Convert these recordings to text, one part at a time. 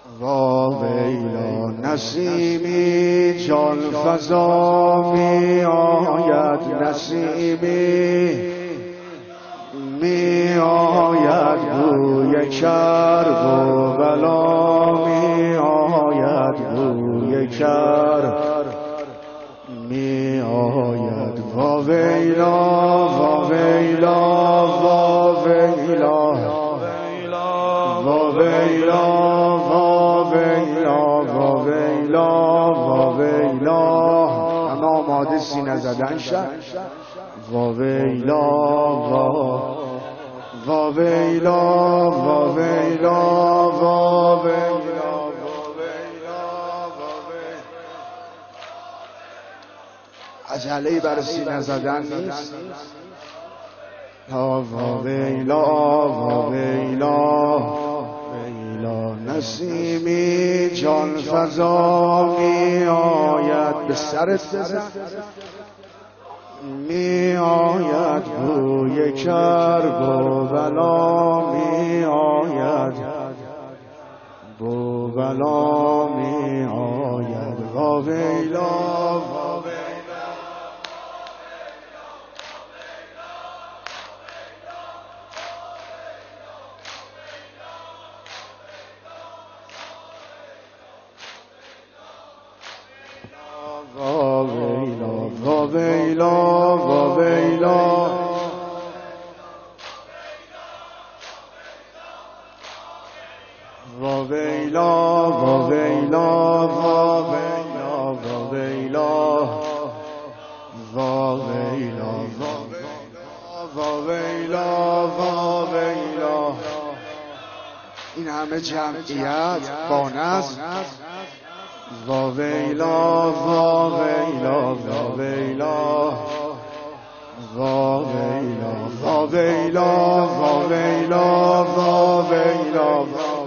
وا ویلا نسیمی جان فزا می آید، نسیمی می آید، بوی کرب و بلا می آید، بوی کرب می آید. وا ویلا وا ویلا وا ویلا وا ویلا وا ویلا وا ویلا وا ویلا. همه آماده سینه زدن شد. وا ویلا وا ویلا وا ویلا وا ویلا. عجله‌ای برای سینه زدن نیست. وا ویلا وا ویلا ویلا نسیمی جان فزا می آید، به سرت بزن می آید، بوی کرب و بلا می آید، بو بلا می آید. وا ویلا وا ویلا وا ویلا وا ویلا وا ویلا وا ویلا وا ویلا وا ویلا وا ویلا وا ویلا. این همه جمعیت با نظم. وا ویلا وا ویلا وا ویلا وا ویلا وا ویلا وا ویلا وا ویلا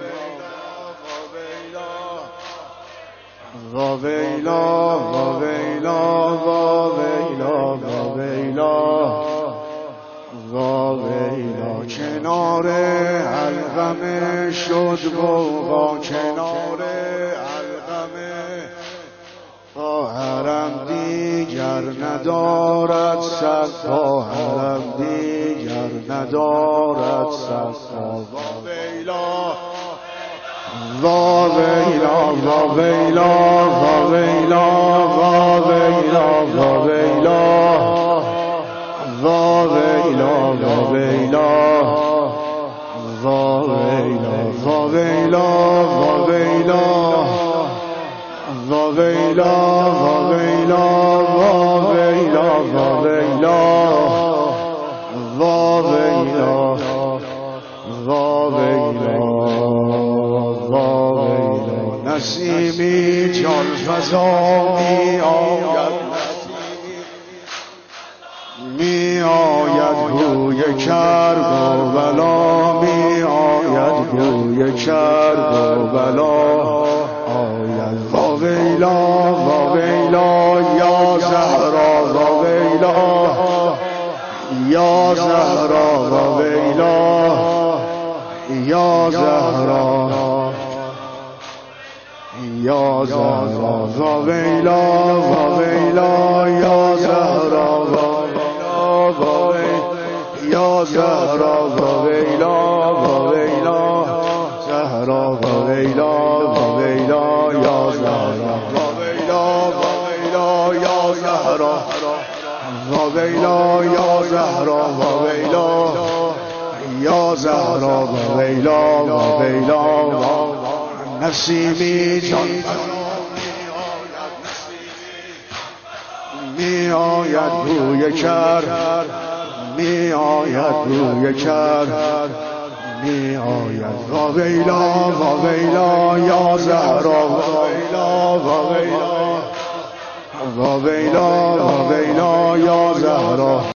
وا ویلا وا ویلا وا ویلا وا ویلا وا ویلا. کنار القمه شد غوغا، کنار حرم دیگر ندارد صفا، حرم دیگر ندارد صفا. وا ویلا وا ویلا وا ویلا وا ویلا وا ویلا وا ویلا وا ویلا وا ویلا وا ویلا وا ویلا وا ویلا وا ویلا وا ویلا وا ویلا وا ویلا وا ویلا وا ویلا وا ویلا. نسیمی جان فزا می آید، می آید، بوی کرب و بلا می آید، بوی کرب و بلا آید. وا ویلا وا ویلا یا زهرا وا ویلا یا زهرا وا ویلا یا زهرا یا زهرا وا ویلا وا ویلا یا زهرا وا ویلا یا زهرا وا ویلا وا ویلا زهرا وا ویلا وا ویلا یا زهرا وا ویلا وا ویلا یا زهرا وا ویلا یا زهرا وا ویلا یا زهرا وا ویلا وا ویلا. نسیمی جان می آید، بوی کرب می آید، بوی کرب می آید. وا ویلا وا ویلا یا زهرا وا ویلا وا ویلا وا ویلا وا ویلا یا زهرا